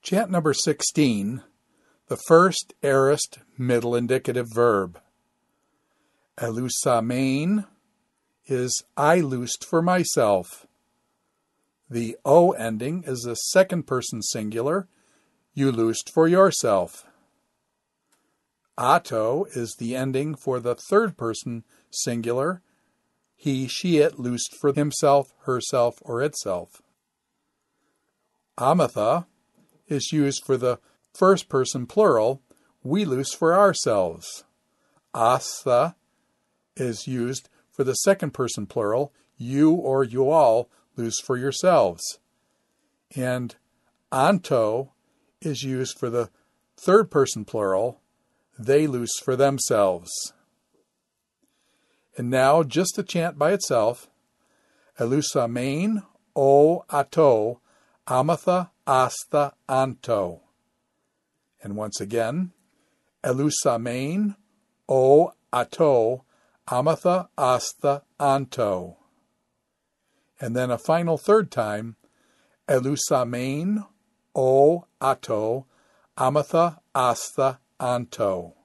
Chant number 16, the first aorist middle indicative verb. Elusamein is I loosed for myself. The O ending is a second person singular, you loosed for yourself. Ato is the ending for the third person singular, he, she, it loosed for himself, herself, or itself. Amatha is used for the first person plural, we loose for ourselves. Astha is used for the second person plural, you or you all loose for yourselves. And anto is used for the third person plural, they loose for themselves. And now just the chant by itself. Elusamein o ato, amatha asta anto. And once again, Elusamein o ato, amatha asta anto. And then a final third time, Elusamein o ato, amatha asta anto.